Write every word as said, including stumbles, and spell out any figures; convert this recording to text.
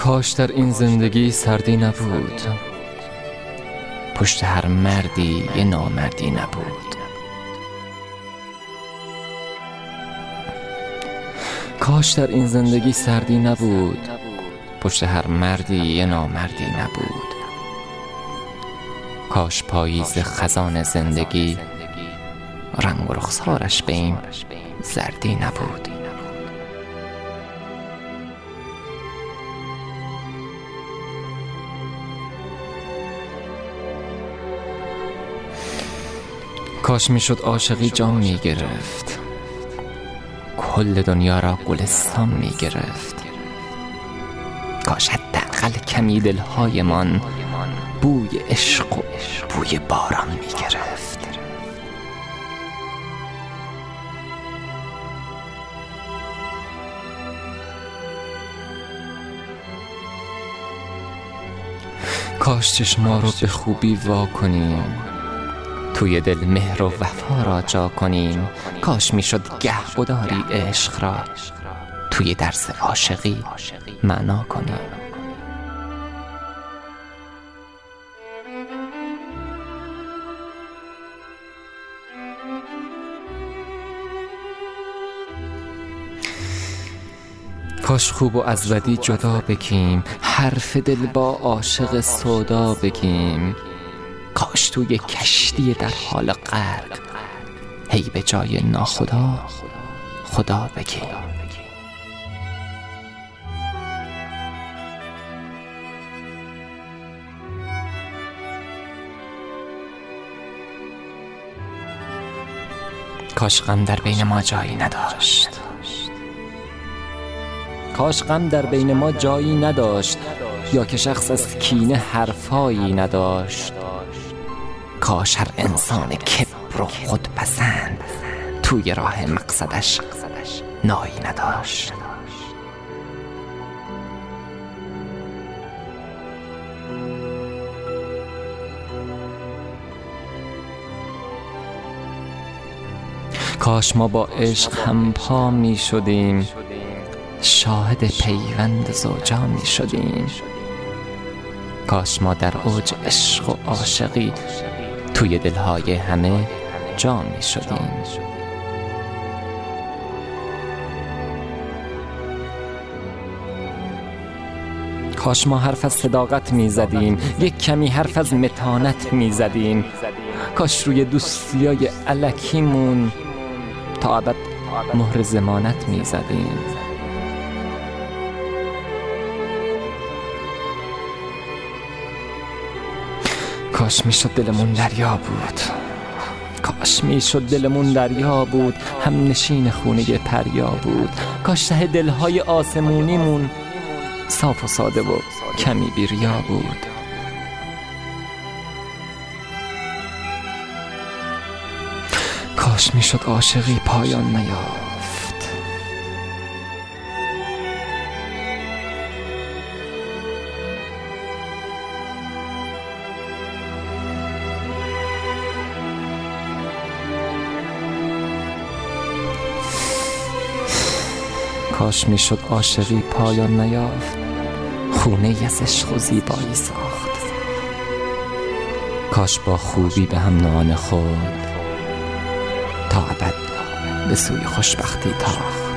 کاش در این زندگی سردی نبود، پشت هر مردی یه نامردی نبود. کاش در این زندگی سردی نبود، پشت هر مردی یه نامردی نبود. کاش پاییز خزان زندگی رنگ و رخسارش به این زردی نبود. کاش میشد عاشقی جام میگرفت، کل دنیا را گلستان میگرفت. کاش حداقل کمی دلهایمان بوی عشق و بوی باران میگرفت. کاش چشما رو به خوبی وا کنیم، توی دل مهر و وفا را جا کنیم. کاش میشد گهگداری عشق را توی درس عاشقی معنا کنیم. کاش خوب و از بدی جدا بگیم، حرف دل با عاشق سودا بگیم. کاش توی کشتی در حال غرق هی به جای ناخدا خدا بگیم. کاش غم در بین ما جایی نداشت، کاش غم در بین ما جایی نداشت، یا که شخص از کینه حرفایی نداشت. کاش هر انسان کبر و خودپسند توی راه مقصدش نایی نداشت. کاش ما با عشق همپا می شدیم، شاهد پیوند زوجا می شدیم. کاش ما در اوج عشق و عاشقی توی دلهای همه جا می شدیم. کاش ما حرف از صداقت می زدیم، یک کمی حرف از متانت می زدیم. کاش روی دوستیای الکیمون تا ابد مهر ضمانت می زدیم. کاش میشد دلمون دریا بود، کاش میشد دلمون دریا بود، هم نشین خونه پریا بود. کاش ته دلهای آسمونیمون صاف و ساده و کمی بیریا بود. کاش میشد عاشقی پایان نیافت، کاش میشد عاشقی پایان نیافت، خونه ای از عشق و زیبایی ساخت. کاش با خوبی به هم نان خورد تا ابد به سوی خوشبختی تاخت.